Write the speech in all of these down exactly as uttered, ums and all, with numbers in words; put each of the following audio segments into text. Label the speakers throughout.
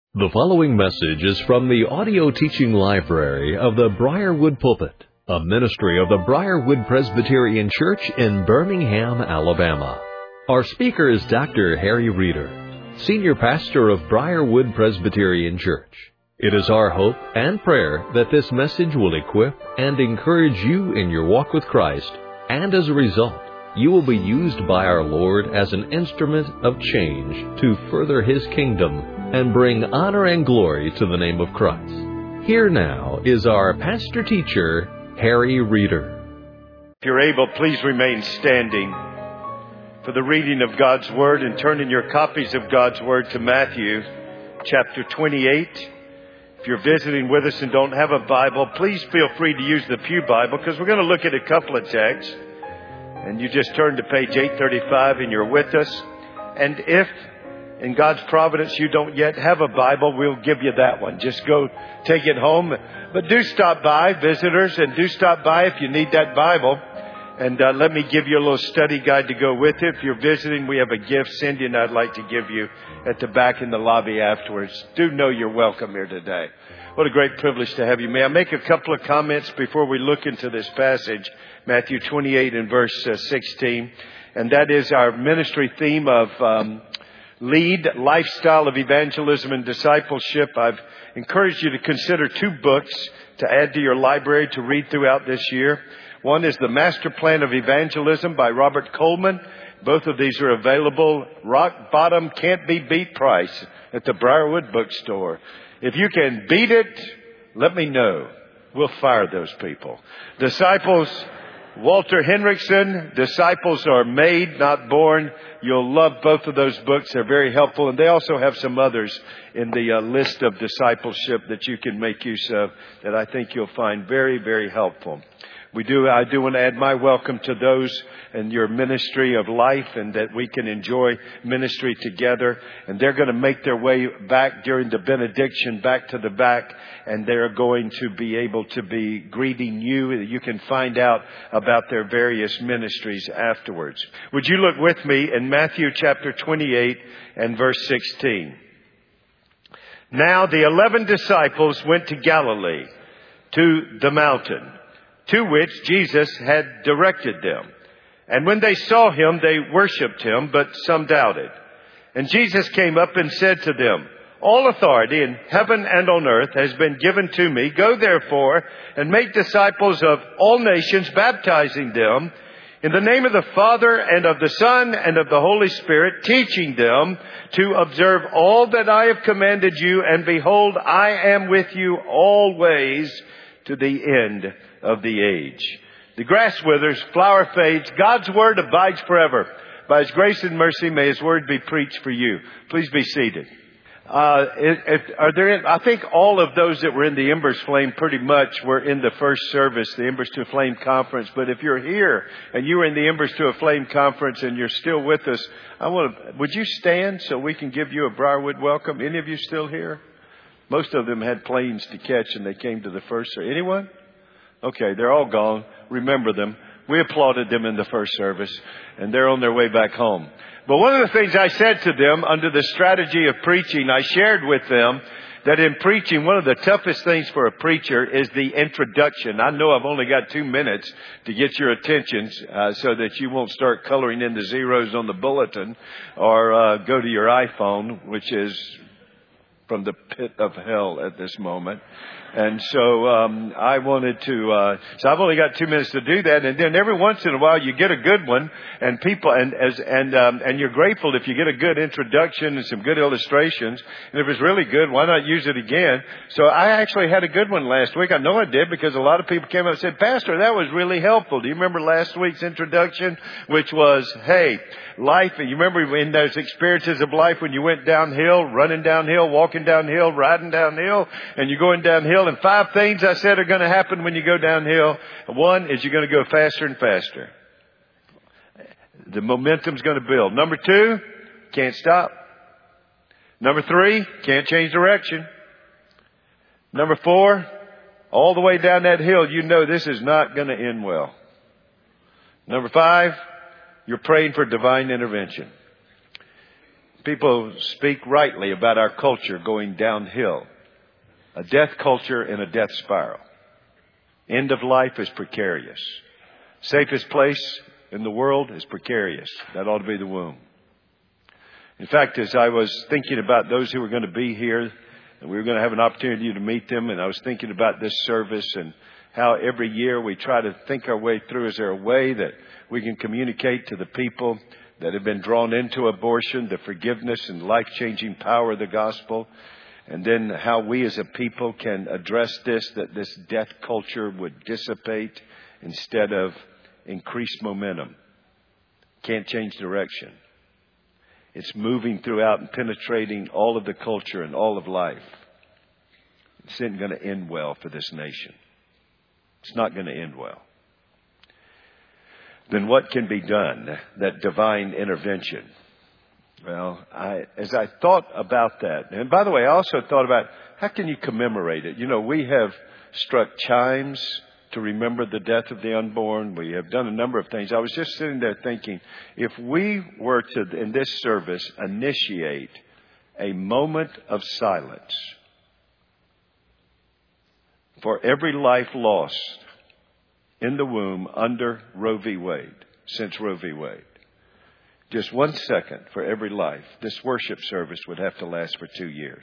Speaker 1: The following message is from the audio teaching library of the Briarwood Pulpit, a ministry of the Briarwood Presbyterian Church in Birmingham, Alabama. Our speaker is Doctor Harry Reeder, Senior Pastor of Briarwood Presbyterian Church. It is our hope and prayer that this message will equip and encourage you in your walk with Christ, and as a result, you will be used by our Lord as an instrument of change to further His kingdom and bring honor and glory to the name of Christ. Here now is our pastor teacher, Harry Reeder.
Speaker 2: If you're able, please remain standing for the reading of God's Word and turn in your copies of God's Word to Matthew chapter twenty-eight. If you're visiting with us and don't have a Bible, please feel free to use the Pew Bible because we're going to look at a couple of texts. And you just turn to page eight thirty-five and you're with us. And if in God's providence you don't yet have a Bible, we'll give you that one. Just go take it home. But do stop by, visitors, and do stop by if you need that Bible. And uh, let me give you a little study guide to go with it. If you're visiting, we have a gift Cindy and I'd like to give you at the back in the lobby afterwards. Do know you're welcome here today. What a great privilege to have you. May I make a couple of comments before we look into this passage, Matthew twenty-eight and verse uh, sixteen. And that is our ministry theme of um, lead, lifestyle of evangelism and discipleship. I've encouraged you to consider two books to add to your library to read throughout this year. One is The Master Plan of Evangelism by Robert Coleman. Both of these are available, rock bottom, can't be beat price at the Briarwood bookstore. If you can beat it, let me know. We'll fire those people. Disciples, Walter Henriksen, Disciples Are Made, Not Born. You'll love both of those books. They're very helpful. And they also have some others in the uh, list of discipleship that you can make use of that I think you'll find very, very helpful. We do. I do want to add my welcome to those in your ministry of life and that we can enjoy ministry together. And they're going to make their way back during the benediction back to the back. And they're going to be able to be greeting you. You can find out about their various ministries afterwards. Would you look with me in Matthew chapter twenty-eight and verse sixteen? Now the eleven disciples went to Galilee, to the mountain, to which Jesus had directed them. And when they saw him, they worshipped him, but some doubted. And Jesus came up and said to them, all authority in heaven and on earth has been given to me. Go therefore and make disciples of all nations, baptizing them in the name of the Father and of the Son and of the Holy Spirit, teaching them to observe all that I have commanded you. And behold, I am with you always to the end of the age. The grass withers, flower fades. God's word abides forever. By His grace and mercy, may His word be preached for you. Please be seated. Uh, if, if, are there? I think all of those that were in the Embers Flame pretty much were in the first service, the Embers to a Flame conference. But if you're here and you were in the Embers to a Flame conference and you're still with us, I want to. Would you stand so we can give you a Briarwood welcome? Any of you still here? Most of them had planes to catch and they came to the first service. Anyone? Okay, they're all gone. Remember them. We applauded them in the first service, and they're on their way back home. But one of the things I said to them under the strategy of preaching, I shared with them that in preaching, one of the toughest things for a preacher is the introduction. I know I've only got two minutes to get your attention uh, so that you won't start coloring in the zeros on the bulletin or uh, go to your iPhone, which is from the pit of hell at this moment. And so um, I wanted to, uh, so I've only got two minutes to do that. And then every once in a while you get a good one and people, and as and um, and you're grateful if you get a good introduction and some good illustrations. And if it's really good, why not use it again? So I actually had a good one last week. I know I did because a lot of people came up and said, Pastor, that was really helpful. Do you remember last week's introduction, which was, hey, life, you remember in those experiences of life when you went downhill, running downhill, walking downhill, riding downhill, and you're going downhill. And five things I said are going to happen when you go downhill. One is you're going to go faster and faster. The momentum's going to build. Number two, can't stop. Number three, can't change direction. Number four, all the way down that hill, you know this is not going to end well. Number five, you're praying for divine intervention. People speak rightly about our culture going downhill. A death culture in a death spiral. End of life is precarious. Safest place in the world is precarious. That ought to be the womb. In fact, as I was thinking about those who were going to be here, and we were going to have an opportunity to meet them, and I was thinking about this service and how every year we try to think our way through. Is there a way that we can communicate to the people that have been drawn into abortion, the forgiveness and life-changing power of the gospel, and then how we as a people can address this, that this death culture would dissipate instead of increase momentum. Can't change direction. It's moving throughout and penetrating all of the culture and all of life. It's not going to end well for this nation. It's not going to end well. Then what can be done? That divine intervention. Well, I, as I thought about that, and by the way, I also thought about how can you commemorate it? You know, we have struck chimes to remember the death of the unborn. We have done a number of things. I was just sitting there thinking, if we were to, in this service, initiate a moment of silence for every life lost in the womb under Roe v. Wade, since Roe v. Wade. Just one second for every life. This worship service would have to last for two years.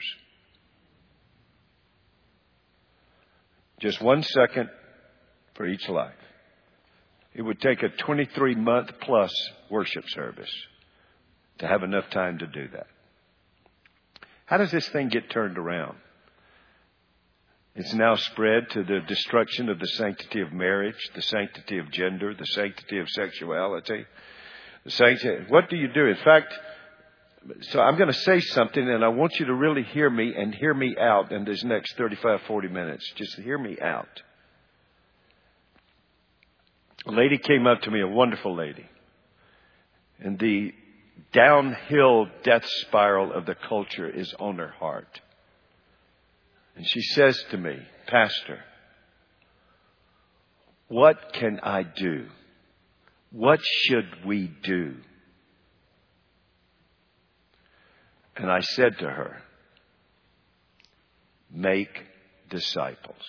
Speaker 2: Just one second for each life. It would take a twenty-three month plus worship service to have enough time to do that. How does this thing get turned around? It's now spread to the destruction of the sanctity of marriage, the sanctity of gender, the sanctity of sexuality. The sanctity. What do you do? In fact, so I'm going to say something, and I want you to really hear me and hear me out in these next thirty-five, forty minutes. Just hear me out. A lady came up to me, a wonderful lady. And the downhill death spiral of the culture is on her heart. And she says to me, Pastor, what can I do? What should we do? And I said to her, make disciples.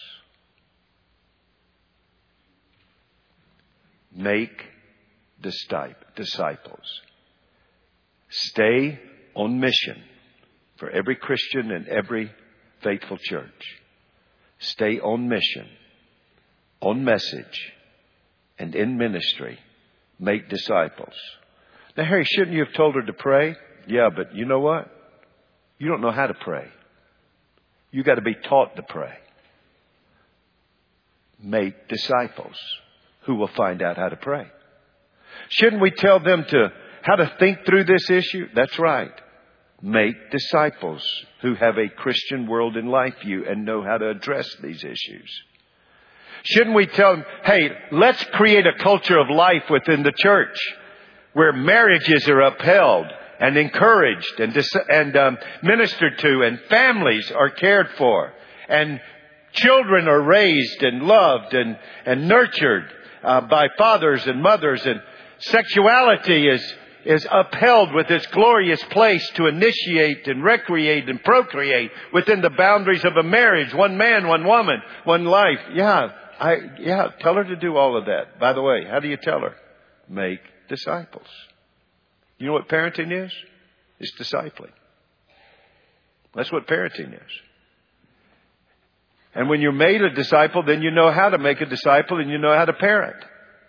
Speaker 2: Make disciples. Stay on mission for every Christian and every faithful church. Stay on mission, on message, and in ministry. Make disciples. Now, Harry, shouldn't you have told her to pray? Yeah, but you know what? You don't know how to pray. You got to be taught to pray. Make disciples who will find out how to pray. Shouldn't we tell them to how to think through this issue? That's right. Make disciples who have a Christian world and life view and know how to address these issues. Shouldn't we tell them, hey, let's create a culture of life within the church where marriages are upheld and encouraged and, dis- and um, ministered to, and families are cared for, and children are raised and loved and, and nurtured uh, by fathers and mothers, and sexuality is is upheld with its glorious place to initiate and recreate and procreate within the boundaries of a marriage. One man, one woman, one life. Yeah, I, yeah, tell her to do all of that. By the way, how do you tell her? Make disciples. You know what parenting is? It's discipling. That's what parenting is. And when you're made a disciple, then you know how to make a disciple and you know how to parent.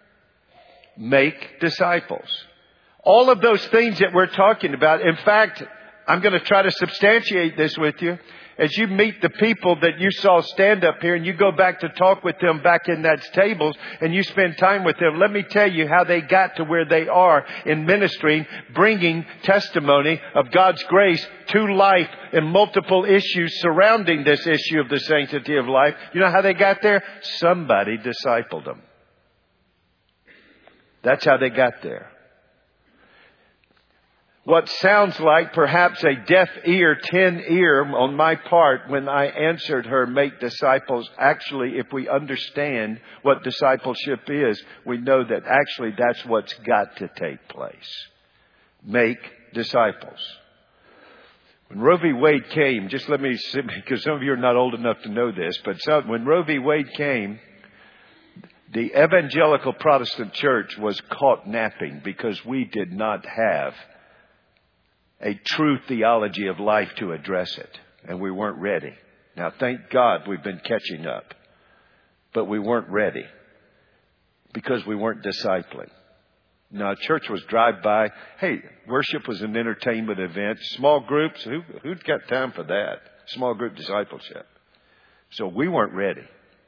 Speaker 2: Make disciples. All of those things that we're talking about. In fact, I'm going to try to substantiate this with you. As you meet the people that you saw stand up here and you go back to talk with them back in that tables and you spend time with them, let me tell you how they got to where they are in ministry, bringing testimony of God's grace to life in multiple issues surrounding this issue of the sanctity of life. You know how they got there? Somebody discipled them. That's how they got there. What sounds like perhaps a deaf ear, tin ear on my part when I answered her, make disciples. Actually, if we understand what discipleship is, we know that actually that's what's got to take place. Make disciples. When Roe v. Wade came, just let me, because some of you are not old enough to know this, but some, when Roe v. Wade came, the evangelical Protestant church was caught napping because we did not have a true theology of life to address it. And we weren't ready. Now, thank God we've been catching up. But we weren't ready because we weren't discipling. Now, church was drive-by. Hey, worship was an entertainment event. Small groups, who, who'd got time for that? Small group discipleship. So we weren't ready.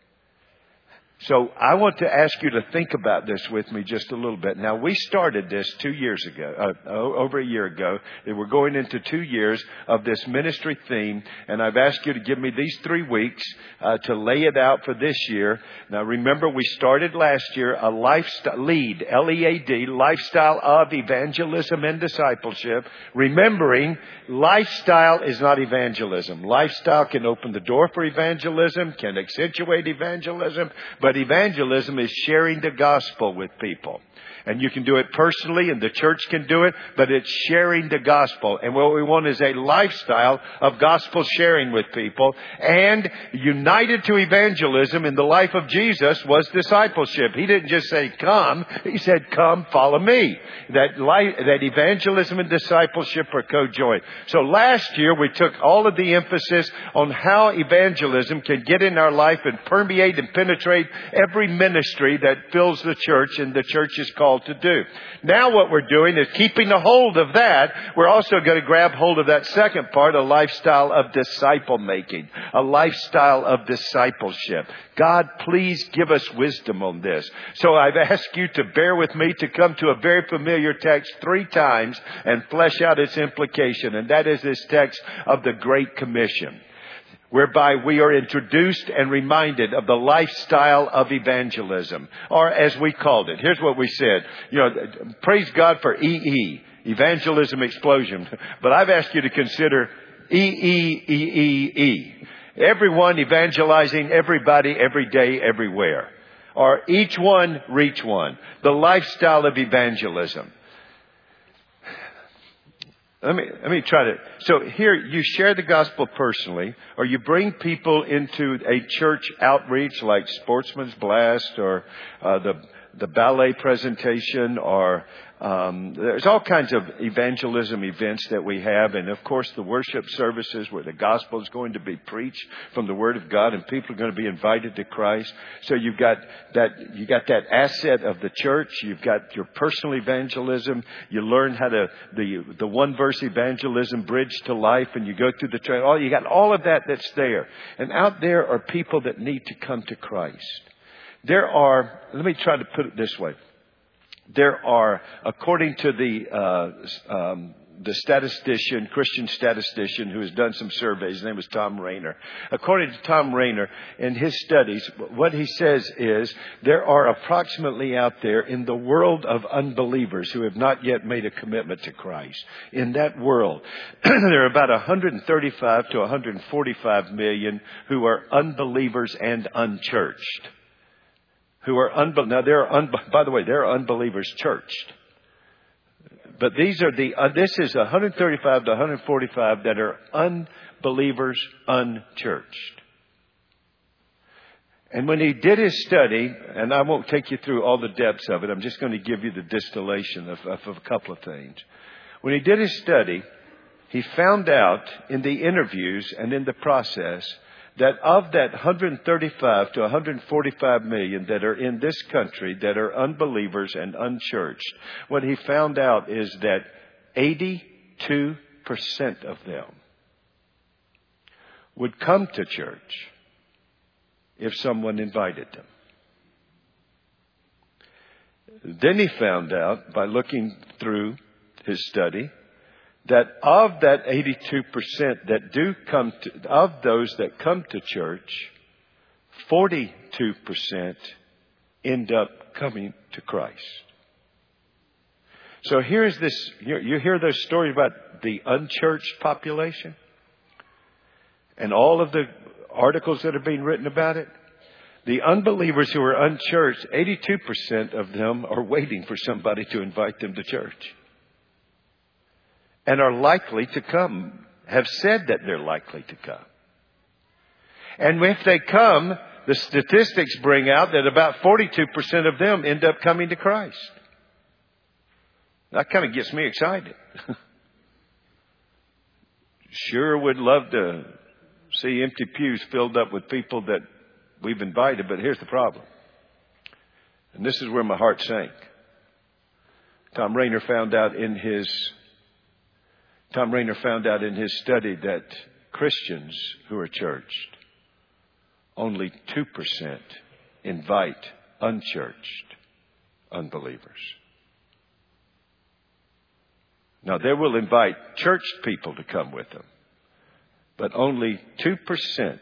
Speaker 2: So I want to ask you to think about this with me just a little bit. Now, we started this two years ago, uh, over a year ago. We're going into two years of this ministry theme, and I've asked you to give me these three weeks uh, to lay it out for this year. Now, remember, we started last year a lifestyle, LEAD, L E A D, lifestyle of evangelism and discipleship. Remembering, lifestyle is not evangelism. Lifestyle can open the door for evangelism, can accentuate evangelism, but But evangelism is sharing the gospel with people. And you can do it personally, and the church can do it, but it's sharing the gospel. And what we want is a lifestyle of gospel sharing with people. And united to evangelism in the life of Jesus was discipleship. He didn't just say, come. He said, come, follow me. That life, that evangelism and discipleship are co-joined. So last year, we took all of the emphasis on how evangelism can get in our life and permeate and penetrate every ministry that fills the church and the church is called to do. Now what we're doing is keeping a hold of that. We're also going to grab hold of that second part, a lifestyle of disciple making, a lifestyle of discipleship. God, please give us wisdom on this. So I've asked you to bear with me to come to a very familiar text three times and flesh out its implication. And that is this text of the Great Commission, whereby we are introduced and reminded of the lifestyle of evangelism, or as we called it. Here's what we said. You know, praise God for E E, Evangelism Explosion. But I've asked you to consider E E E E E. Everyone evangelizing everybody, every day, everywhere. Or each one, reach one. The lifestyle of evangelism. Let me, let me try to, so here you share the gospel personally, or you bring people into a church outreach like Sportsman's Blast or uh, the, the ballet presentation, or um, there's all kinds of evangelism events that we have. And of course the worship services where the gospel is going to be preached from the Word of God and people are going to be invited to Christ. So you've got that, you got that asset of the church. You've got your personal evangelism. You learn how to, the, the one verse evangelism bridge to life, and you go through the trail. All, you got all of that that's there. And out there are people that need to come to Christ. There are, let me try to put it this way. There are, according to the uh, um, the statistician, Christian statistician who has done some surveys, his name was Tom Rainer. According to Tom Rainer, in his studies, what he says is there are approximately out there in the world of unbelievers who have not yet made a commitment to Christ. In that world, there are about one hundred thirty-five to one hundred forty-five million who are unbelievers and unchurched. Who are unbe- now there are un- by the way there are unbelievers churched, but these are the uh, this is one hundred thirty-five to one hundred forty-five that are unbelievers unchurched. And when he did his study, and I won't take you through all the depths of it, I'm just going to give you the distillation of, of, of a couple of things. When he did his study, he found out in the interviews and in the process that of that one hundred thirty-five to one hundred forty-five million that are in this country that are unbelievers and unchurched, what he found out is that eighty-two percent of them would come to church if someone invited them. Then he found out, by looking through his study, that of that eighty-two percent that do come to, of those that come to church, forty-two percent end up coming to Christ. So here's this, you, you hear those stories about the unchurched population and all of the articles that are being written about it. The unbelievers who are unchurched, eighty-two percent of them are waiting for somebody to invite them to church, and are likely to come have said that they're likely to come. And if they come, the statistics bring out that about forty-two percent of them end up coming to Christ. That kind of gets me excited. Sure would love to see empty pews filled up with people that we've invited, but here's the problem. And this is where my heart sank. Tom Rainer found out in his Tom Rainer found out in his study that Christians who are churched, only two percent invite unchurched unbelievers. Now, they will invite churched people to come with them, but only two percent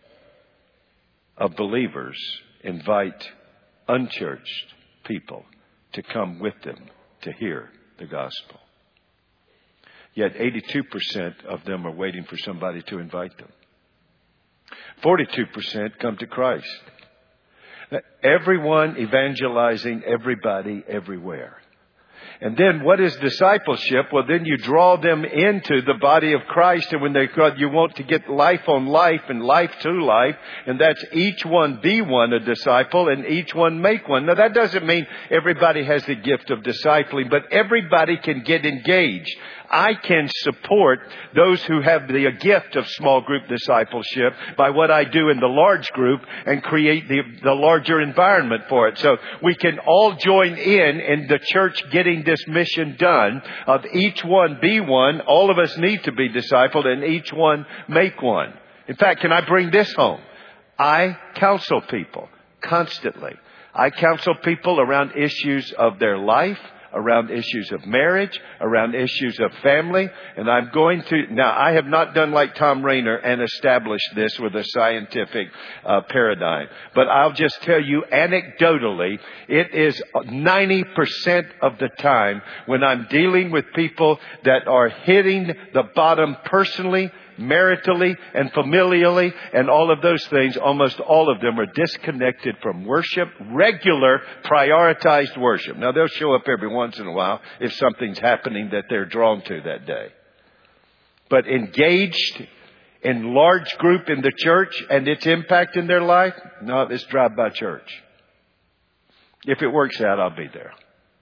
Speaker 2: of believers invite unchurched people to come with them to hear the gospel. Yet eighty-two percent of them are waiting for somebody to invite them. forty-two percent come to Christ. Everyone evangelizing everybody everywhere. And then what is discipleship? Well, then you draw them into the body of Christ. And when they go, you want to get life on life and life to life. And that's each one be one a disciple and each one make one. Now, that doesn't mean everybody has the gift of discipling, but everybody can get engaged. I can support those who have the gift of small group discipleship by what I do in the large group and create the, the larger environment for it. So we can all join in in the church getting this mission done of each one be one. All of us need to be discipled and each one make one. In fact, can I bring this home? I counsel people constantly. I counsel people around issues of their life, around issues of marriage, around issues of family. And I'm going to, now I have not done like Tom Rainer and established this with a scientific uh, paradigm. But I'll just tell you anecdotally, it is ninety percent of the time when I'm dealing with people that are hitting the bottom personally, maritally and familially and all of those things, almost all of them are disconnected from worship, regular prioritized worship. Now they'll show up every once in a while if something's happening that they're drawn to that day. But engaged in large group in the church and its impact in their life, no, it's drive-by church. If it works out, I'll be there.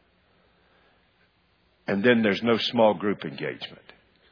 Speaker 2: And then there's no small group engagement.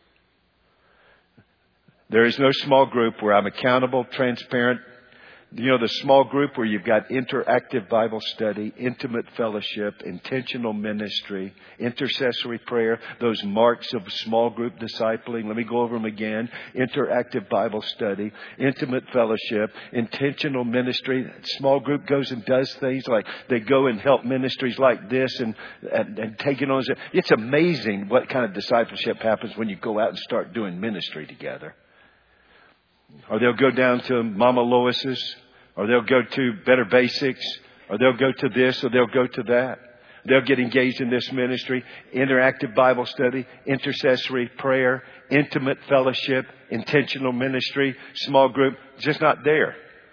Speaker 2: There is no small group where I'm accountable, transparent. You know, the small group where you've got interactive Bible study, intimate fellowship, intentional ministry, intercessory prayer, those marks of small group discipling. Let me go over them again. Interactive Bible study, intimate fellowship, intentional ministry. Small group goes and does things like they go and help ministries like this and, and, and take it on. It's amazing what kind of discipleship happens when you go out and start doing ministry together. Or they'll go down to Mama Lois's, or they'll go to Better Basics, or they'll go to this, or they'll go to that. They'll get engaged in this ministry, interactive Bible study, intercessory prayer, intimate fellowship, intentional ministry, small group, just not there.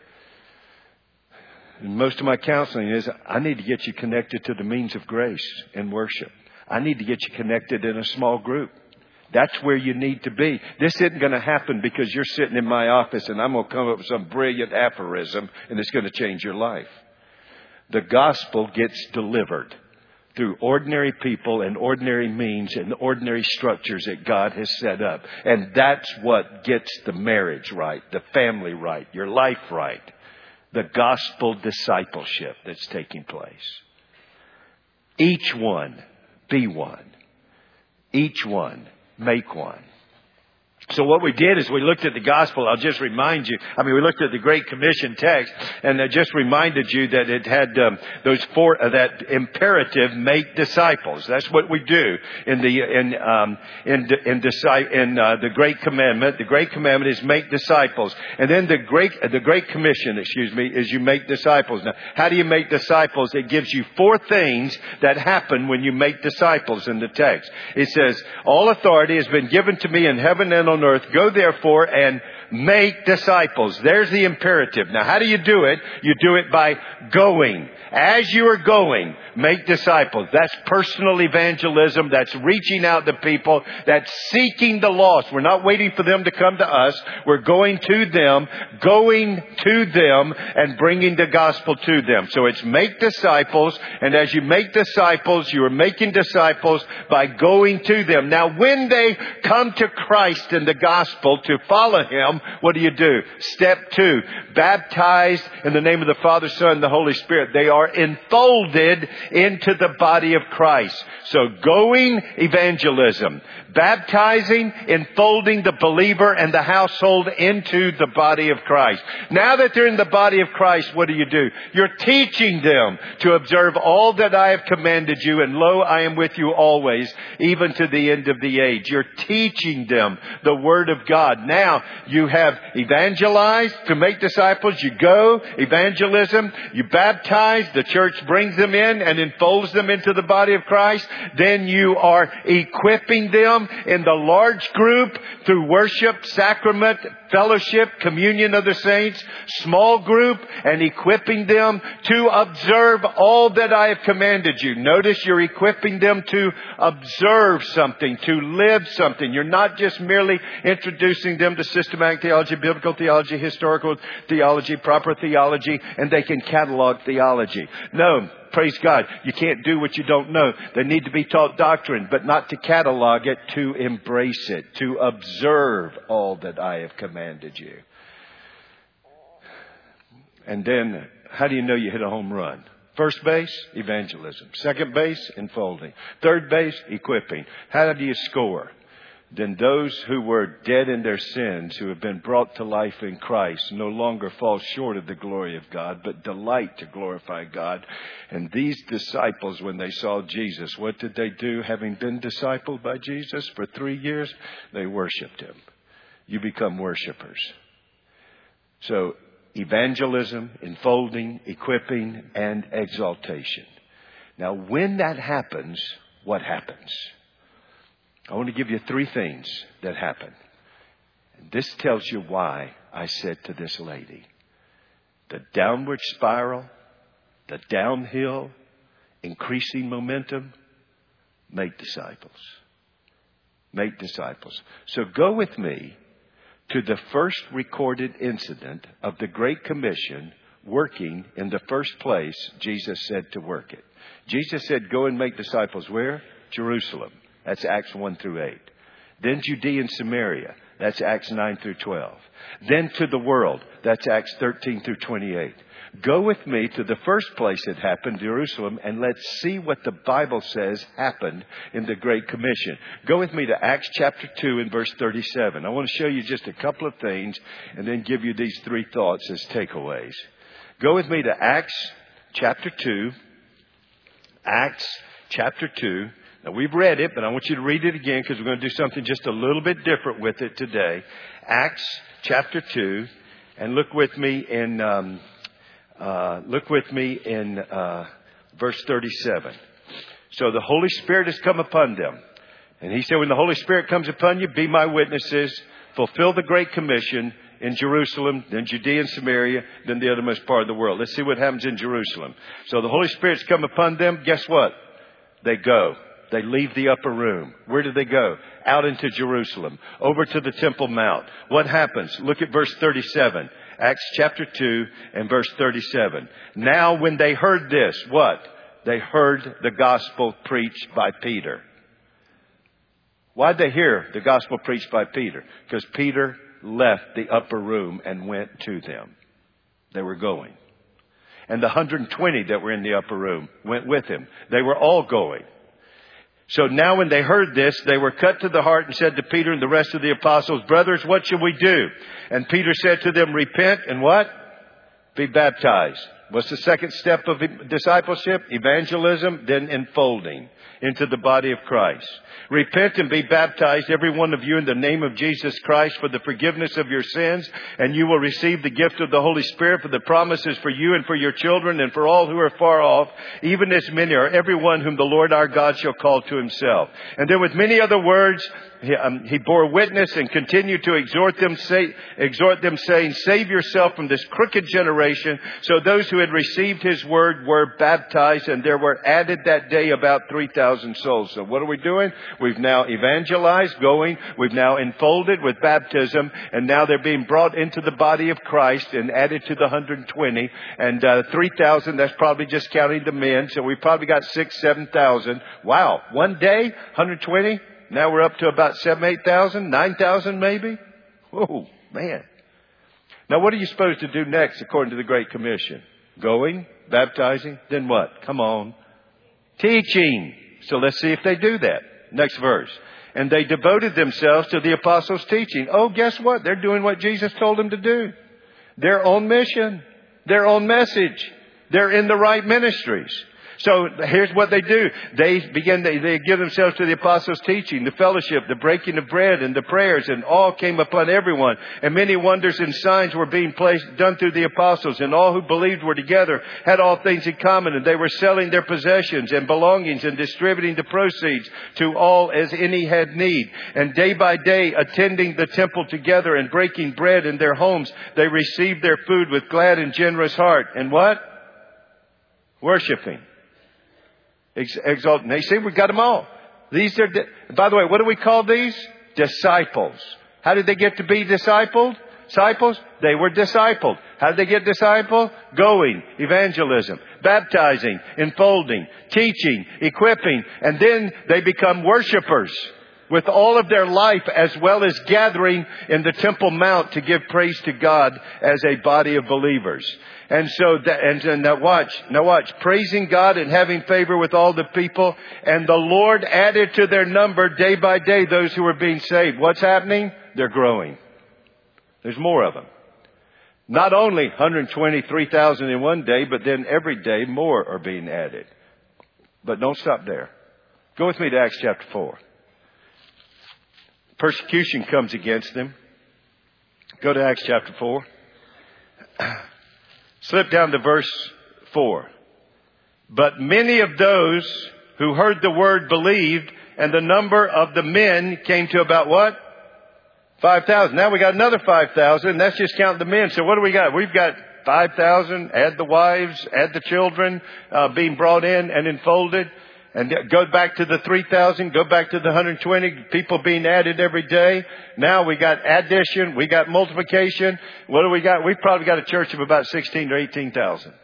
Speaker 2: And most of my counseling is, I need to get you connected to the means of grace and worship. I need to get you connected in a small group. That's where you need to be. This isn't going to happen because you're sitting in my office and I'm going to come up with some brilliant aphorism and it's going to change your life. The gospel gets delivered through ordinary people and ordinary means and ordinary structures that God has set up. And that's what gets the marriage right, the family right, your life right. The gospel discipleship that's taking place. Each one be one. Each one make one. So what we did is we looked at the gospel. I'll just remind you. I mean, we looked at the Great Commission text, and I just reminded you that it had um, those four uh, that imperative: make disciples. That's what we do in the in um, in in, deci- in uh, the Great Commandment. The Great Commandment is make disciples, and then the Great uh, the Great Commission, excuse me, is you make disciples. Now, how do you make disciples? It gives you four things that happen when you make disciples in the text. It says, "All authority has been given to me in heaven and on earth. Go therefore and make disciples. There's the imperative. Now, how do you do it? You do it by going. As you are going, make disciples. That's personal evangelism. That's reaching out to people. That's seeking the lost. We're not waiting for them to come to us. We're going to them, going to them, and bringing the gospel to them. So it's make disciples. And as you make disciples, you are making disciples by going to them. Now, when they come to Christ in the gospel to follow Him, what do you do? Step two, baptized in the name of the Father, Son, and the Holy Spirit. They are enfolded into the body of Christ. So going, evangelism. Baptizing, enfolding the believer and the household into the body of Christ. Now that they're in the body of Christ, what do you do? You're teaching them to observe all that I have commanded you, and lo, I am with you always, even to the end of the age. You're teaching them the Word of God. Now, you have evangelized to make disciples. You go, evangelism. You baptize. The church brings them in and enfolds them into the body of Christ. Then you are equipping them in the large group through worship, sacrament, fellowship, communion of the saints, small group, and equipping them to observe all that I have commanded you. Notice you're equipping them to observe something, to live something. You're not just merely introducing them to systematic theology, biblical theology, historical theology, proper theology, and they can catalog theology. No. Praise God. You can't do what you don't know. They need to be taught doctrine, but not to catalog it, to embrace it, to observe all that I have commanded you. And then, how do you know you hit a home run? First base, evangelism. Second base, enfolding. Third base, equipping. How do you score? Then those who were dead in their sins, who have been brought to life in Christ, no longer fall short of the glory of God, but delight to glorify God. And these disciples, when they saw Jesus, what did they do? Having been discipled by Jesus for three years, they worshiped Him. You become worshipers. So, evangelism, enfolding, equipping, and exaltation. Now, when that happens, what happens? I want to give you three things that happen. And this tells you why I said to this lady, the downward spiral, the downhill, increasing momentum, make disciples. Make disciples. So go with me to the first recorded incident of the Great Commission working in the first place Jesus said to work it. Jesus said, go and make disciples where? Jerusalem. That's Acts one through eight. Then Judea and Samaria. That's Acts nine through twelve. Then to the world. That's Acts thirteen through twenty-eight. Go with me to the first place it happened, Jerusalem, and let's see what the Bible says happened in the Great Commission. Go with me to Acts chapter two and verse thirty-seven. I want to show you just a couple of things and then give you these three thoughts as takeaways. Go with me to Acts chapter two. Acts chapter two. Now, we've read it, but I want you to read it again because we're going to do something just a little bit different with it today. Acts chapter two, and look with me in um, uh, look with me in uh, verse thirty-seven. So the Holy Spirit has come upon them, and He said, "When the Holy Spirit comes upon you, be my witnesses, fulfill the Great Commission in Jerusalem, then Judea and Samaria, then the uttermost part of the world." Let's see what happens in Jerusalem. So the Holy Spirit's come upon them. Guess what? They go. They leave the upper room. Where do they go? Out into Jerusalem, over to the Temple Mount. What happens? Look at verse thirty-seven. Acts chapter two and verse thirty-seven. Now when they heard this, what? They heard the gospel preached by Peter. Why'd they hear the gospel preached by Peter? Because Peter left the upper room and went to them. They were going. And the one hundred twenty that were in the upper room went with him. They were all going. So now when they heard this, they were cut to the heart and said to Peter and the rest of the apostles, "Brothers, what shall we do?" And Peter said to them, "Repent and what? Be baptized, What's the second step of discipleship? Evangelism, then enfolding into the body of Christ. Repent and be baptized, every one of you, in the name of Jesus Christ for the forgiveness of your sins, and you will receive the gift of the Holy Spirit, for the promises for you and for your children and for all who are far off, even as many are everyone whom the Lord our God shall call to himself. And then with many other words, he, um, he bore witness and continued to exhort them, say, exhort them, saying, save yourself from this crooked generation. So those who had received his word were baptized, and there were added that day about three thousand souls. So what are we doing? We've now evangelized, going. We've now enfolded with baptism, and now they're being brought into the body of Christ and added to the one hundred twenty. And uh, three thousand, that's probably just counting the men. So we probably got six, seven thousand. Wow. One day, one hundred twenty. Now we're up to about seven, eight thousand, nine thousand maybe. Whoa, man. Now what are you supposed to do next according to the Great Commission? Going, baptizing, then what? Come on. Teaching. So let's see if they do that. Next verse. And they devoted themselves to the apostles' teaching. Oh, guess what? They're doing what Jesus told them to do. Their own mission. Their own message. They're in the right ministries. So here's what they do. They begin, they, they give themselves to the apostles' teaching, the fellowship, the breaking of bread, and the prayers, and all came upon everyone. And many wonders and signs were being placed, done through the apostles, and all who believed were together, had all things in common, and they were selling their possessions and belongings and distributing the proceeds to all as any had need. And day by day, attending the temple together and breaking bread in their homes, they received their food with glad and generous heart. And what? Worshiping. Exalting. They see, we got them all. These are, by the way, what do we call these? Disciples. How did they get to be discipled? Disciples? They were discipled. How did they get discipled? Going, evangelism, baptizing, enfolding, teaching, equipping, and then they become worshipers with all of their life, as well as gathering in the Temple Mount to give praise to God as a body of believers. And so, that, and, and now watch, now watch, praising God and having favor with all the people. And the Lord added to their number day by day those who were being saved. What's happening? They're growing. There's more of them. Not only one hundred twenty-three thousand in one day, but then every day more are being added. But don't stop there. Go with me to Acts chapter four. Persecution comes against them. Go to Acts chapter four. Slip down to verse four. But many of those who heard the word believed, and the number of the men came to about what? five thousand. Now we got another five thousand. That's just counting the men. So what do we got? We've got five thousand. Add the wives, add the children uh, being brought in and enfolded. And go back to the three thousand, go back to the one hundred twenty, people being added every day. Now we got addition, we got multiplication. What do we got? We've probably got a church of about sixteen or eighteen thousand.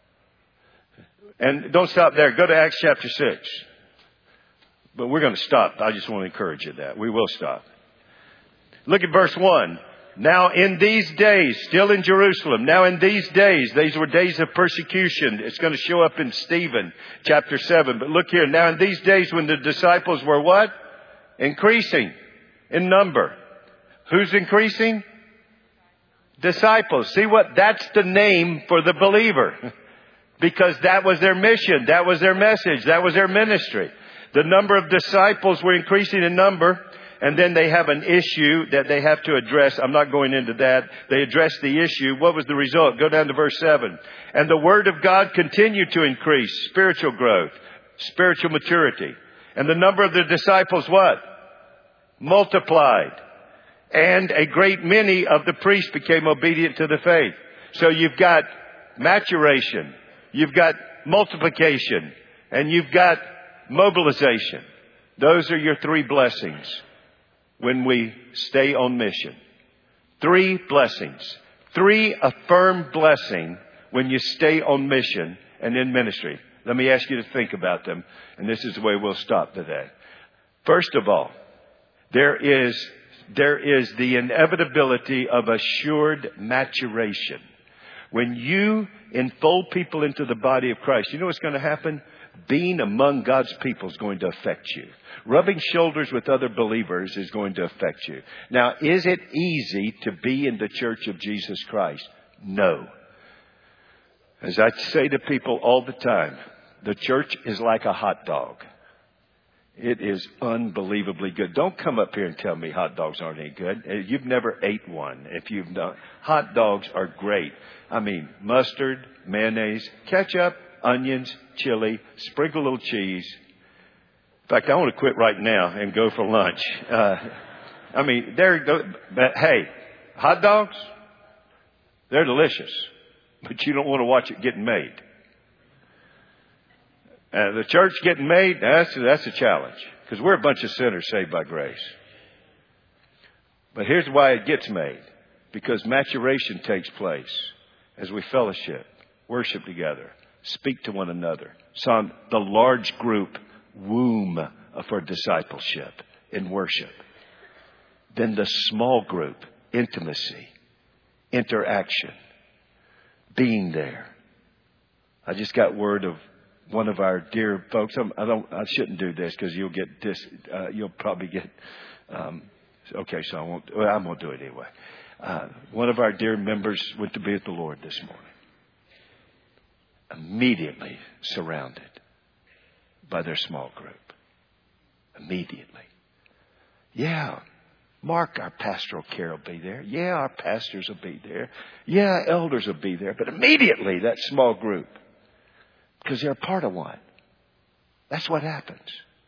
Speaker 2: And don't stop there. Go to Acts chapter six. But we're going to stop. I just want to encourage you that. We will stop. Look at verse one. Now in these days, still in Jerusalem, now in these days, these were days of persecution. It's going to show up in Stephen chapter seven. But look here, now in these days when the disciples were what? Increasing in number. Who's increasing? Disciples. See what? That's the name for the believer. Because that was their mission. That was their message. That was their ministry. The number of disciples were increasing in number. And then they have an issue that they have to address. I'm not going into that. They address the issue. What was the result? Go down to verse seven. And the word of God continued to increase. Spiritual growth. Spiritual maturity. And the number of the disciples what? Multiplied. And a great many of the priests became obedient to the faith. So you've got maturation. You've got multiplication. And you've got mobilization. Those are your three blessings when we stay on mission. Three blessings. Three affirmed blessings when you stay on mission and in ministry. Let me ask you to think about them. And this is the way we'll stop today. First of all, there is, there is the inevitability of assured maturation. When you enfold people into the body of Christ, you know what's going to happen? Being among God's people is going to affect you. Rubbing shoulders with other believers is going to affect you. Now, is it easy to be in the church of Jesus Christ? No. As I say to people all the time, the church is like a hot dog. It is unbelievably good. Don't come up here and tell me hot dogs aren't any good. You've never ate one. If you've not, hot dogs are great. I mean, mustard, mayonnaise, ketchup, onions, chili, sprinkle a little cheese. In fact, I want to quit right now and go for lunch. Uh, I mean, they're, but hey, hot dogs, they're delicious, but you don't want to watch it getting made. Uh, the church getting made, that's, that's a challenge. Because we're a bunch of sinners saved by grace. But here's why it gets made. Because maturation takes place as we fellowship, worship together, speak to one another. So the large group womb for discipleship in worship. Then the small group, intimacy, interaction, being there. I just got word of one of our dear folks. I'm, I don't. I shouldn't do this because you'll get this. Uh, you'll probably get. Um, okay, so I won't. Well, I'm gonna do it anyway. Uh, one of our dear members went to be with the Lord this morning. Immediately surrounded by their small group. Immediately. Yeah. Mark, our pastoral care will be there. Yeah, our pastors will be there. Yeah, elders will be there. But immediately that small group. Because they're a part of one. That's what happens.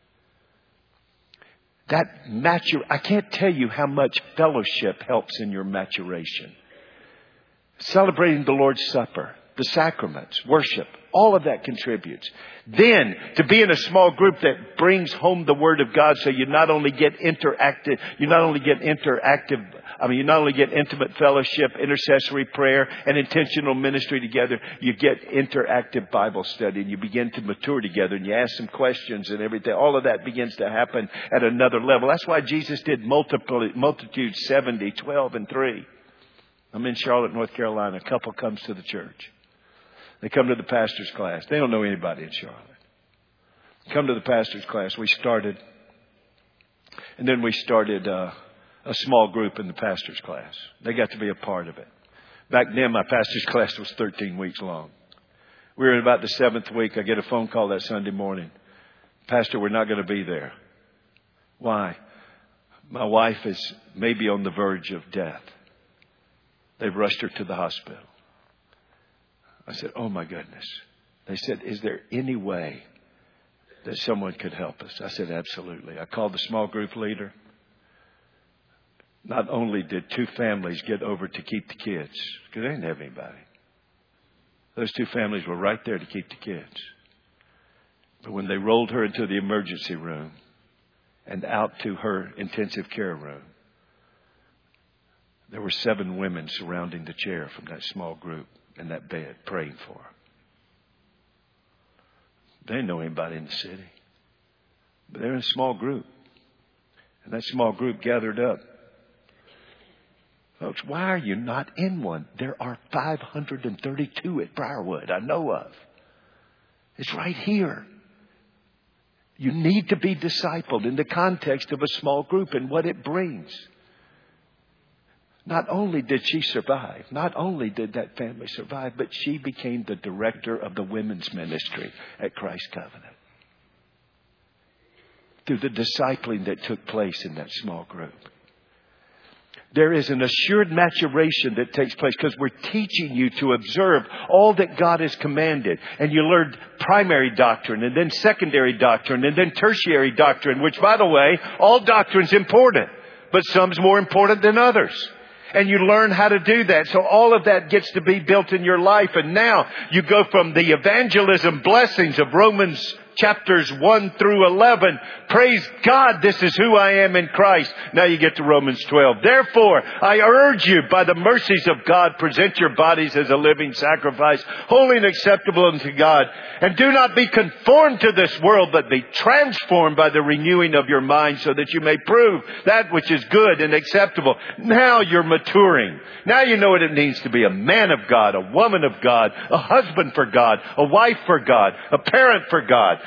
Speaker 2: That matur- I can't tell you how much fellowship helps in your maturation. Celebrating the Lord's Supper, the sacraments, worship, all of that contributes. Then, to be in a small group that brings home the Word of God so you not only get interactive, you not only get interactive, I mean, you not only get intimate fellowship, intercessory prayer, and intentional ministry together, you get interactive Bible study and you begin to mature together and you ask some questions and everything. All of that begins to happen at another level. That's why Jesus did multiple, multitudes seventy, twelve, and three. I'm in Charlotte, North Carolina. A couple comes to the church. They come to the pastor's class. They don't know anybody in Charlotte. Come to the pastor's class. We started, and then we started uh, a small group in the pastor's class. They got to be a part of it. Back then, my pastor's class was thirteen weeks long. We were in about the seventh week. I get a phone call that Sunday morning. Pastor, we're not going to be there. Why? My wife is maybe on the verge of death. They've rushed her to the hospital. I said, oh my goodness. They said, is there any way that someone could help us? I said, absolutely. I called the small group leader. Not only did two families get over to keep the kids, because they didn't have anybody. Those two families were right there to keep the kids. But when they rolled her into the emergency room and out to her intensive care room, there were seven women surrounding the chair from that small group in that bed praying for her. They didn't know anybody in the city. But they're in a small group. And that small group gathered up. Folks, why are you not in one? There are five hundred thirty-two at Briarwood I know of. It's right here. You need to be discipled in the context of a small group and what it brings. Not only did she survive, not only did that family survive, but she became the director of the women's ministry at Christ Covenant. Through the discipling that took place in that small group. There is an assured maturation that takes place because we're teaching you to observe all that God has commanded. And you learn primary doctrine and then secondary doctrine and then tertiary doctrine, which, by the way, all doctrine's important, but some's more important than others. And you learn how to do that. So all of that gets to be built in your life. And now you go from the evangelism blessings of Romans chapters one through eleven. Praise God, this is who I am in Christ. Now you get to Romans twelve. Therefore, I urge you by the mercies of God, present your bodies as a living sacrifice, holy and acceptable unto God. And do not be conformed to this world, but be transformed by the renewing of your mind, so that you may prove that which is good and acceptable. Now you're maturing. Now you know what it means to be a man of God, a woman of God, a husband for God, a wife for God, a parent for God.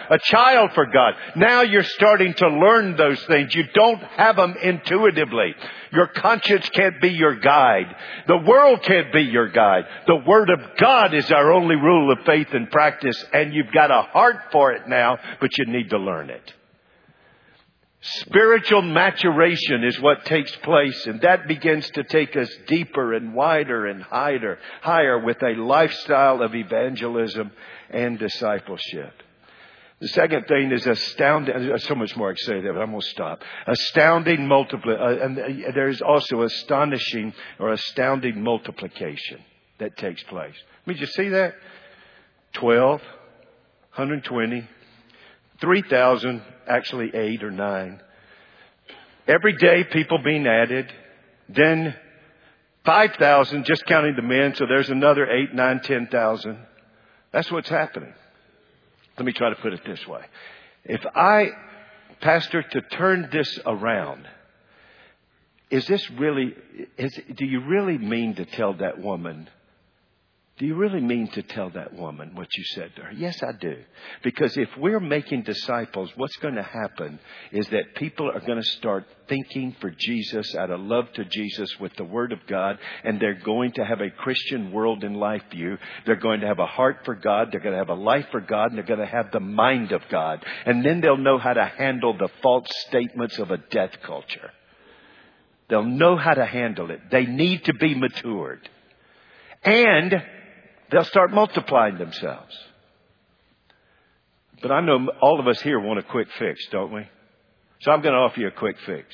Speaker 2: a child for God. Now you're starting to learn those things. You don't have them intuitively. Your conscience can't be your guide. The world can't be your guide. The Word of God is our only rule of faith and practice, and you've got a heart for it now, but you need to learn it. Spiritual maturation is what takes place, and that begins to take us deeper and wider and higher, higher with a lifestyle of evangelism and discipleship. The second thing is astounding. There's so much more I can say there, but I'm going to stop. Astounding multiply, uh, and there's also astonishing or astounding multiplication that takes place. Did you see that? Twelve, one hundred twenty. three thousand, actually eight or nine. Every day people being added. Then five thousand, just counting the men. So there's another eight, nine, ten thousand. That's what's happening. Let me try to put it this way. If I, Pastor, to turn this around, is this really, is, do you really mean to tell that woman, Do you really mean to tell that woman what you said to her? Yes, I do. Because if we're making disciples, what's going to happen is that people are going to start thinking for Jesus, out of love to Jesus with the Word of God, and they're going to have a Christian world and life view. They're going to have a heart for God. They're going to have a life for God, and they're going to have the mind of God. And then they'll know how to handle the false statements of a death culture. They'll know how to handle it. They need to be matured. And they'll start multiplying themselves. But I know all of us here want a quick fix, don't we? So I'm going to offer you a quick fix.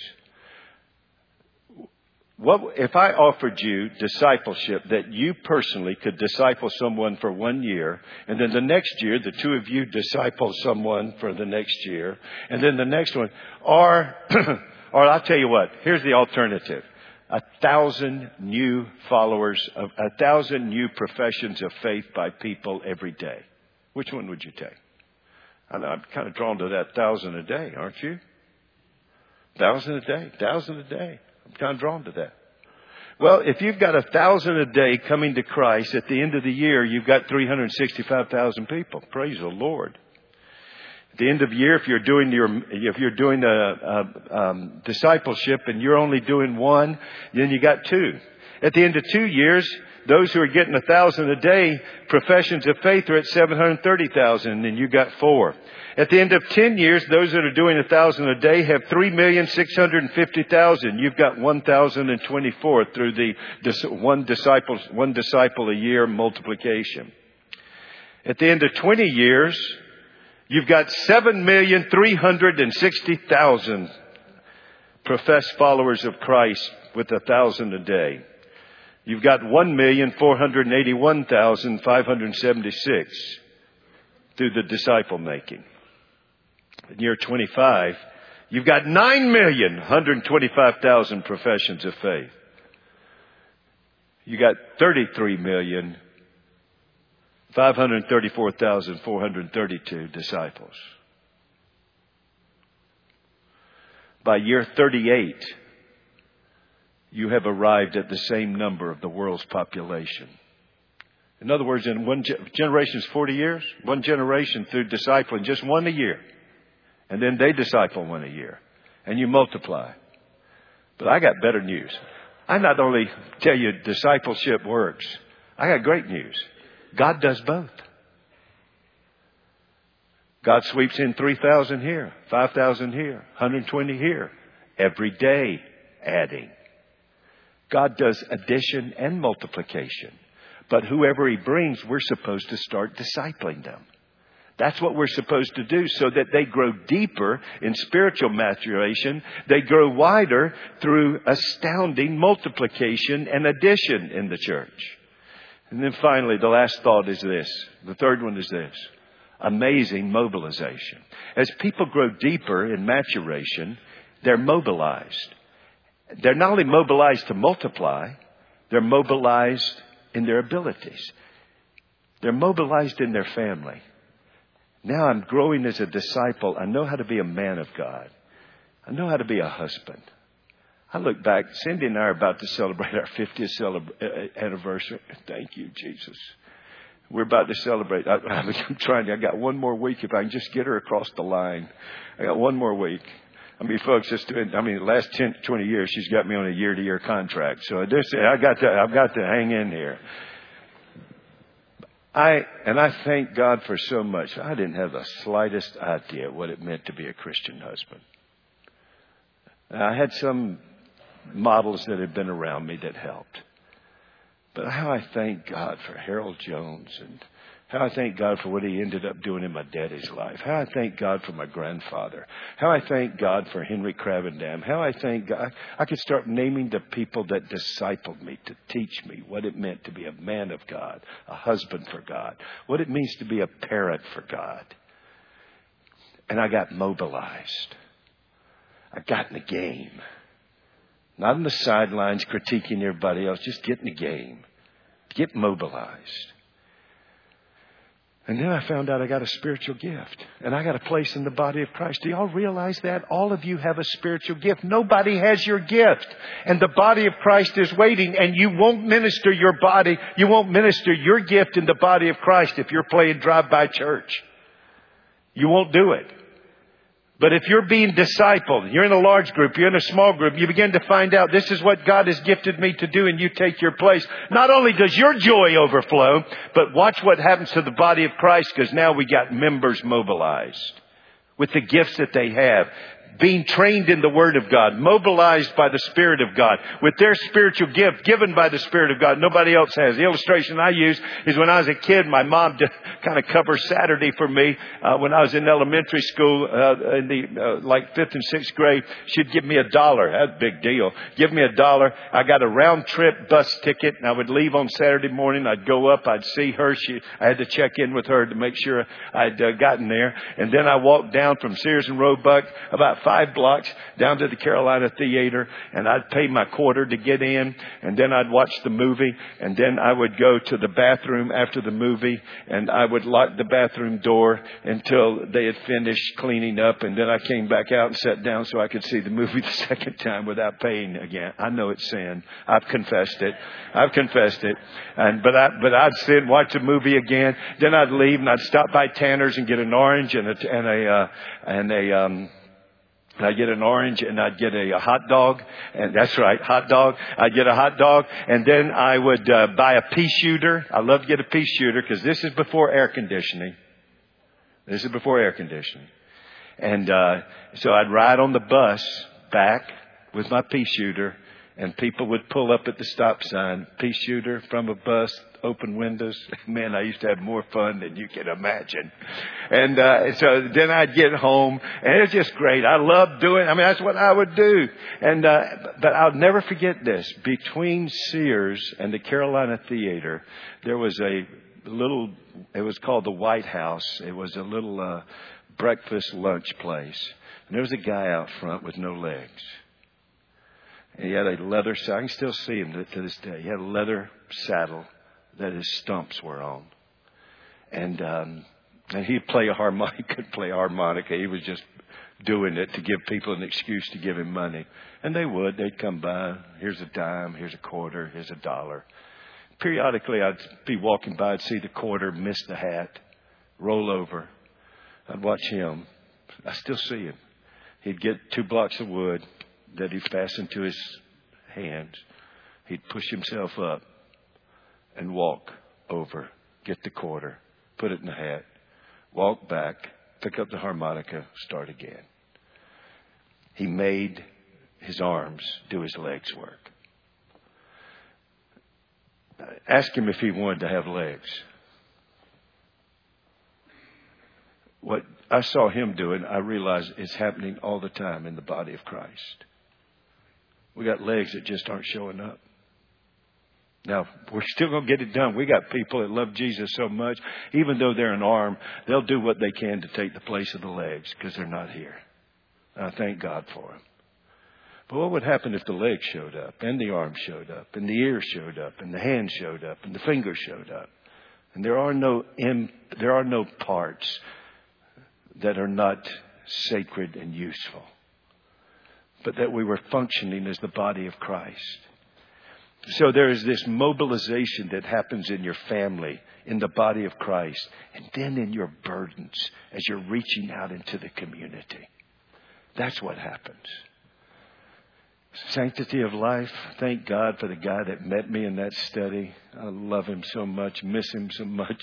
Speaker 2: What if I offered you discipleship that you personally could disciple someone for one year, and then the next year the two of you disciple someone for the next year, and then the next one, or, or I'll tell you what, here's the alternative. A thousand new followers, of a thousand new professions of faith by people every day. Which one would you take? I know I'm kind of drawn to that thousand a day, aren't you? Thousand a day, thousand a day. I'm kind of drawn to that. Well, if you've got a thousand a day coming to Christ, at the end of the year, you've got three hundred sixty-five thousand people. Praise the Lord. At the end of the year, if you're doing your, if you're doing a, a um, discipleship and you're only doing one, then you got two. At the end of two years, those who are getting a thousand a day professions of faith are at seven hundred thirty thousand, and you got four. At the end of ten years, those that are doing a thousand a day have three million six hundred fifty thousand. You've got one thousand twenty-four through the one disciple, one disciple a year multiplication. At the end of twenty years, you've got seven million three hundred sixty thousand professed followers of Christ with a thousand a day. You've got one million four hundred eighty-one thousand five hundred seventy-six through the disciple making. In year twenty-five, you've got nine million one hundred twenty-five thousand professions of faith. You got thirty-three million five hundred thirty-four thousand four hundred thirty-two disciples. By year thirty-eight, you have arrived at the same number of the world's population. In other words, in one ge- generation is forty years. One generation through discipling, just one a year. And then they disciple one a year. And you multiply. But I got better news. I not only tell you discipleship works, I got great news. God does both. God sweeps in three thousand here, five thousand here, one hundred twenty here. Every day adding. God does addition and multiplication. But whoever He brings, we're supposed to start discipling them. That's what we're supposed to do so that they grow deeper in spiritual maturation. They grow wider through astounding multiplication and addition in the church. And then finally, the last thought is this. The third one is this. Amazing mobilization. As people grow deeper in maturation, they're mobilized. They're not only mobilized to multiply, they're mobilized in their abilities. They're mobilized in their family. Now I'm growing as a disciple. I know how to be a man of God. I know how to be a husband. I look back. Cindy and I are about to celebrate our fiftieth celebra- anniversary. Thank you, Jesus. We're about to celebrate. I, I'm trying to, I got one more week. If I can just get her across the line. I got one more week. I mean, folks, just doing, I mean, the last ten, twenty years, she's got me on a year to year contract. So this, I got to, I've got to hang in here. I, and I thank God for so much. I didn't have the slightest idea what it meant to be a Christian husband. I had some models that had been around me that helped. But how I thank God for Harold Jones, and how I thank God for what he ended up doing in my daddy's life. How I thank God for my grandfather. How I thank God for Henry Cravendam. How I thank God. I could start naming the people that discipled me to teach me what it meant to be a man of God, a husband for God, what it means to be a parent for God. And I got mobilized. I got in the game. Not on the sidelines critiquing everybody else. Just get in the game. Get mobilized. And then I found out I got a spiritual gift. And I got a place in the body of Christ. Do y'all realize that? All of you have a spiritual gift. Nobody has your gift. And the body of Christ is waiting. And you won't minister your body. You won't minister your gift in the body of Christ if you're playing drive-by church. You won't do it. But if you're being discipled, you're in a large group, you're in a small group, you begin to find out this is what God has gifted me to do, and you take your place. Not only does your joy overflow, but watch what happens to the body of Christ, because now we got members mobilized with the gifts that they have. Being trained in the Word of God, mobilized by the Spirit of God, with their spiritual gift given by the Spirit of God. Nobody else has. The illustration I use is when I was a kid, my mom did kind of cover Saturday for me. Uh, when I was in elementary school, uh, in the uh, like fifth and sixth grade, she'd give me a dollar. That's a big deal. Give me a dollar. I got a round trip bus ticket, and I would leave on Saturday morning. I'd go up. I'd see her. She, I had to check in with her to make sure I'd uh, gotten there. And then I walked down from Sears and Roebuck about five blocks down to the Carolina Theater, and I'd pay my quarter to get in, and then I'd watch the movie, and then I would go to the bathroom after the movie, and I would lock the bathroom door until they had finished cleaning up, and then I came back out and sat down so I could see the movie the second time without paying again. I know it's sin. I've confessed it. I've confessed it. And but I but I'd sit and watch the movie again. Then I'd leave and I'd stop by Tanner's and get an orange and a and a uh, and a um I'd get an orange and I'd get a, a hot dog. And that's right, hot dog. I'd get a hot dog. And then I would uh, buy a pea shooter. I love to get a pea shooter because this is before air conditioning. This is before air conditioning. And uh, so I'd ride on the bus back with my pea shooter. And people would pull up at the stop sign, pea shooter from a bus, open windows. Man, I used to have more fun than you can imagine. And uh, so then I'd get home, and it was just great. I loved doing. I mean, that's what I would do. And uh, but I'll never forget this. Between Sears and the Carolina Theater, there was a little. It was called the White House. It was a little uh, breakfast lunch place, and there was a guy out front with no legs. He had a leather saddle. I can still see him to this day. He had a leather saddle that his stumps were on. And um, and he'd play a harmonica. He couldn't play a harmonica. He was just doing it to give people an excuse to give him money. And they would. They'd come by. Here's a dime. Here's a quarter. Here's a dollar. Periodically, I'd be walking by. I'd see the quarter, miss the hat, roll over. I'd watch him. I still see him. He'd get two blocks of wood that he fastened to his hands. He'd push himself up and walk over, get the quarter, put it in the hat, walk back, pick up the harmonica, start again. He made his arms do his legs work. Ask him if he wanted to have legs. What I saw him doing, I realized it's happening all the time in the body of Christ. We got legs that just aren't showing up. Now, we're still going to get it done. We got people that love Jesus so much, even though they're an arm, they'll do what they can to take the place of the legs because they're not here. And I thank God for them. But what would happen if the legs showed up, and the arms showed up, and the ears showed up, and the hands showed up, and the fingers showed up? And there are no im- there are no parts that are not sacred and useful, but that we were functioning as the body of Christ. So there is this mobilization that happens in your family, in the body of Christ, and then in your burdens as you're reaching out into the community. That's what happens. Sanctity of life. Thank God for the guy that met me in that study. I love him so much, miss him so much.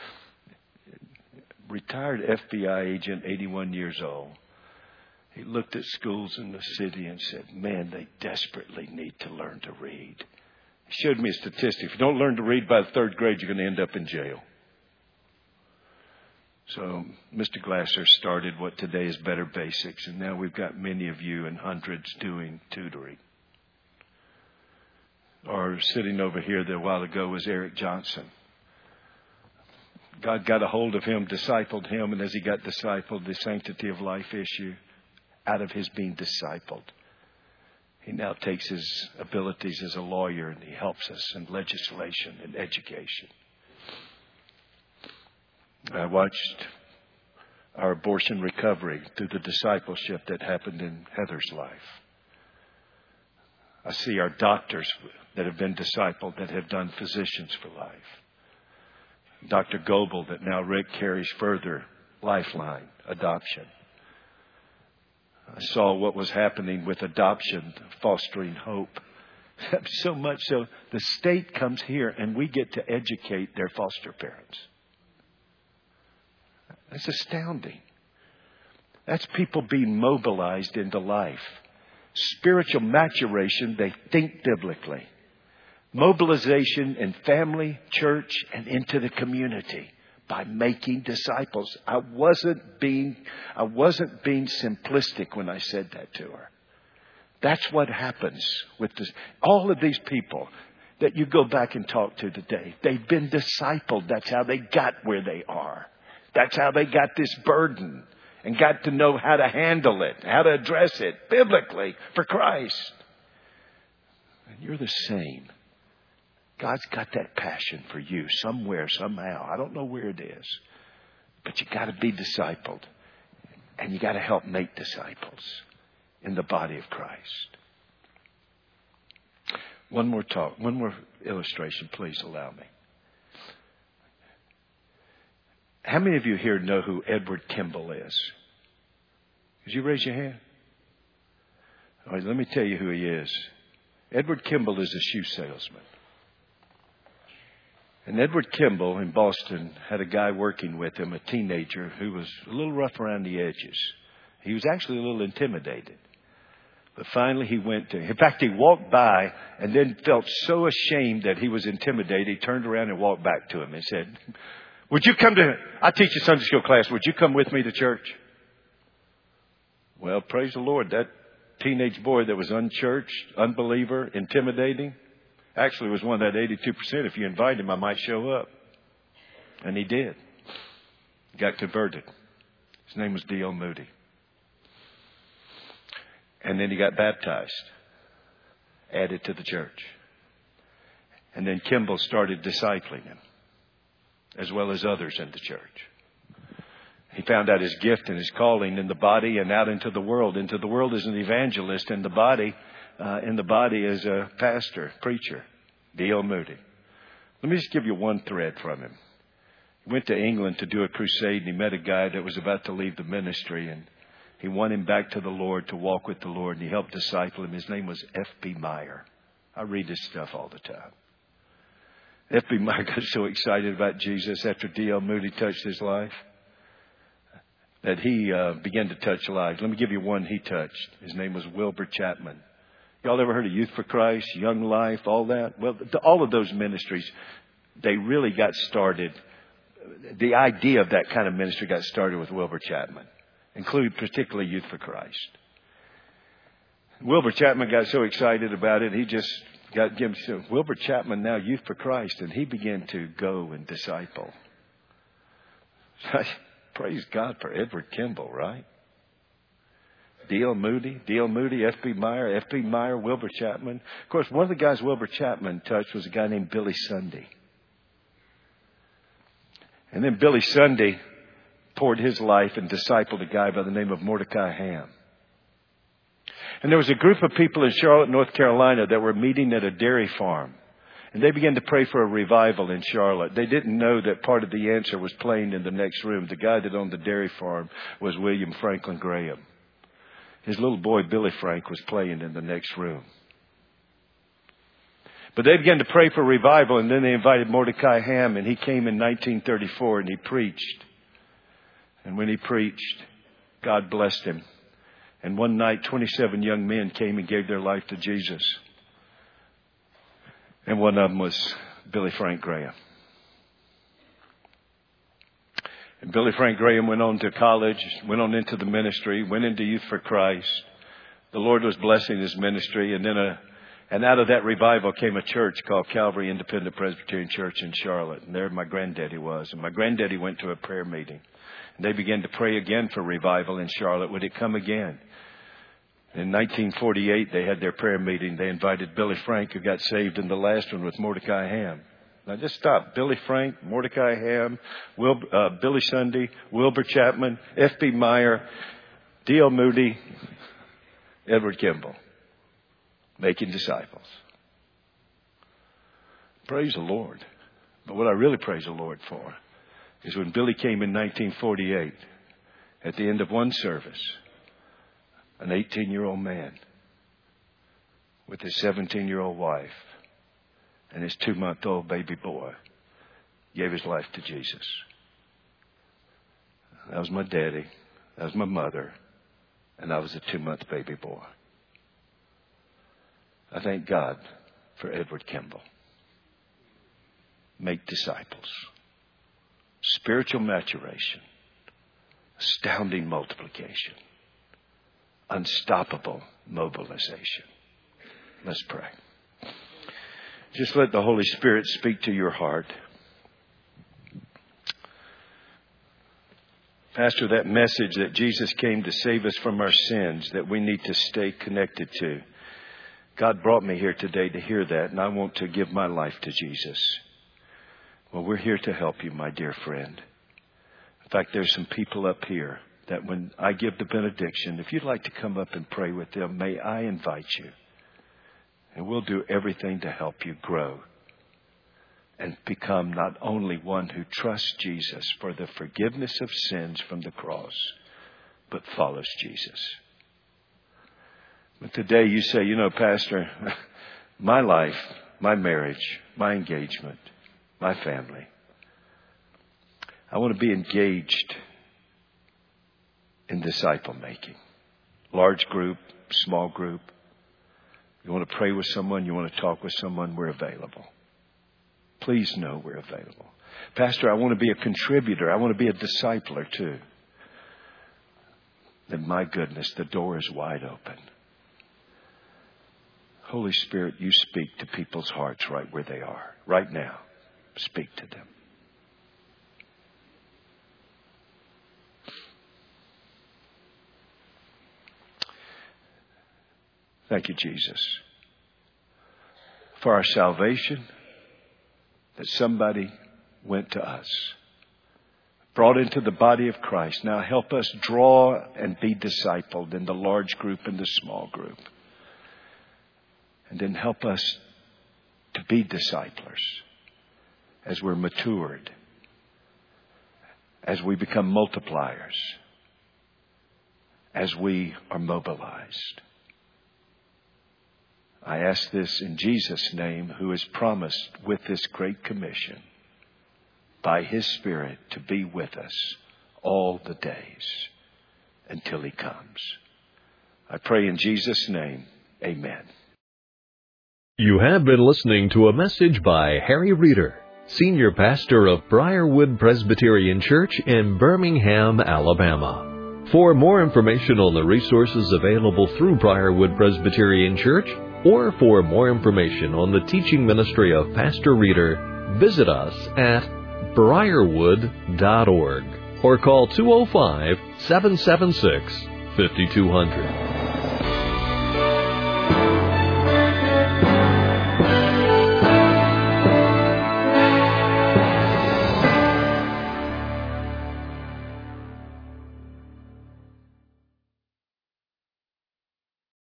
Speaker 2: Retired F B I agent, eighty-one years old. He looked at schools in the city and said, man, they desperately need to learn to read. He showed me a statistic. If you don't learn to read by the third grade, you're going to end up in jail. So Mister Glasser started what today is Better Basics, and now we've got many of you and hundreds doing tutoring. Or sitting over here there a while ago was Eric Johnson. God got a hold of him, discipled him, and as he got discipled, the sanctity of life issue, out of his being discipled, he now takes his abilities as a lawyer and he helps us in legislation and education. I watched our abortion recovery through the discipleship that happened in Heather's life. I see our doctors that have been discipled that have done Physicians for Life. Doctor Goebel that now Rick carries further, Lifeline, adoption. I saw what was happening with adoption, fostering hope. So much so the state comes here and we get to educate their foster parents. That's astounding. That's people being mobilized into life. Spiritual maturation, they think biblically. Mobilization in family, church, and into the community by making disciples. I wasn't being, I wasn't being simplistic when I said that to her. That's what happens with this. All of these people that you go back and talk to today, they've been discipled. That's how they got where they are. That's how they got this burden and got to know how to handle it, how to address it biblically for Christ. And you're the same. God's got that passion for you somewhere, somehow. I don't know where it is. But you got to be discipled. And you got to help make disciples in the body of Christ. One more talk, one more illustration, please allow me. How many of you here know who Edward Kimball is? Could you raise your hand? All right, let me tell you who he is. Edward Kimball is a shoe salesman. And Edward Kimball in Boston had a guy working with him, a teenager who was a little rough around the edges. He was actually a little intimidated. But finally he went to him. In fact, he walked by and then felt so ashamed that he was intimidated. He turned around and walked back to him and said, would you come to, I teach a Sunday school class, would you come with me to church? Well, praise the Lord. That teenage boy that was unchurched, unbeliever, intimidating, actually was one of that eighty-two percent. If you invite him, I might show up. And he did. He got converted. His name was D L Moody. And then he got baptized. Added to the church. And then Kimball started discipling him, as well as others in the church. He found out his gift and his calling in the body and out into the world. Into the world as an evangelist, in the body, uh, in the body as a pastor, preacher. D L Moody. Let me just give you one thread from him. He went to England to do a crusade and he met a guy that was about to leave the ministry, and he won him back to the Lord to walk with the Lord, and he helped disciple him. His name was F B Meyer. I read his stuff all the time. F B Meyer got so excited about Jesus after D L Moody touched his life that he uh, began to touch lives. Let me give you one he touched. His name was Wilbur Chapman. Y'all ever heard of Youth for Christ, Young Life, all that? Well, the, all of those ministries, they really got started. The idea of that kind of ministry got started with Wilbur Chapman, including particularly Youth for Christ. Wilbur Chapman got so excited about it, he just got given so Wilbur Chapman now Youth for Christ, and he began to go and disciple. Praise God for Edward Kimball, right? D L Moody, D L Moody, F B Meyer, F B Meyer, Wilbur Chapman. Of course, one of the guys Wilbur Chapman touched was a guy named Billy Sunday. And then Billy Sunday poured his life and discipled a guy by the name of Mordecai Ham. And there was a group of people in Charlotte, North Carolina that were meeting at a dairy farm. And they began to pray for a revival in Charlotte. They didn't know that part of the answer was playing in the next room. The guy that owned the dairy farm was William Franklin Graham. His little boy, Billy Frank, was playing in the next room. But they began to pray for revival, and then they invited Mordecai Ham, and he came in nineteen thirty-four, and he preached. And when he preached, God blessed him. And one night, twenty-seven young men came and gave their life to Jesus. And one of them was Billy Frank Graham. And Billy Frank Graham went on to college, went on into the ministry, went into Youth for Christ. The Lord was blessing his ministry. And then a, and out of that revival came a church called Calvary Independent Presbyterian Church in Charlotte. And there my granddaddy was. And my granddaddy went to a prayer meeting. And they began to pray again for revival in Charlotte. Would it come again? In nineteen forty-eight, they had their prayer meeting. They invited Billy Frank, who got saved in the last one with Mordecai Ham. Now, just stop. Billy Frank, Mordecai Ham, Wil, uh, Billy Sunday, Wilbur Chapman, F B Meyer, D L Moody, Edward Kimball, making disciples. Praise the Lord. But what I really praise the Lord for is when Billy came in nineteen forty-eight, at the end of one service, an eighteen-year-old man with his seventeen-year-old wife and his two-month-old baby boy gave his life to Jesus. That was my daddy. That was my mother. And I was a two-month baby boy. I thank God for Edward Kimball. Make disciples. Spiritual maturation. Astounding multiplication. Unstoppable mobilization. Let's pray. Just let the Holy Spirit speak to your heart. Pastor, that message that Jesus came to save us from our sins, that we need to stay connected to. God brought me here today to hear that, and I want to give my life to Jesus. Well, we're here to help you, my dear friend. In fact, there's some people up here that when I give the benediction, if you'd like to come up and pray with them, may I invite you. And we'll do everything to help you grow and become not only one who trusts Jesus for the forgiveness of sins from the cross, but follows Jesus. But today you say, you know, Pastor, my life, my marriage, my engagement, my family, I want to be engaged in disciple making. Large group, small group. You want to pray with someone, you want to talk with someone, we're available. Please know we're available. Pastor, I want to be a contributor. I want to be a discipler too. Then my goodness, the door is wide open. Holy Spirit, you speak to people's hearts right where they are. Right now, speak to them. Thank you, Jesus, for our salvation, that somebody went to us, brought into the body of Christ. Now help us draw and be discipled in the large group and the small group. And then help us to be disciplers as we're matured, as we become multipliers, as we are mobilized. I ask this in Jesus' name, who has promised with this great commission by His Spirit to be with us all the days until He comes. I pray in Jesus' name, amen.
Speaker 1: You have been listening to a message by Harry Reeder, Senior Pastor of Briarwood Presbyterian Church in Birmingham, Alabama. For more information on the resources available through Briarwood Presbyterian Church, or for more information on the teaching ministry of Pastor Reeder, visit us at briarwood dot org or call two oh five, seven seven six, five two zero zero.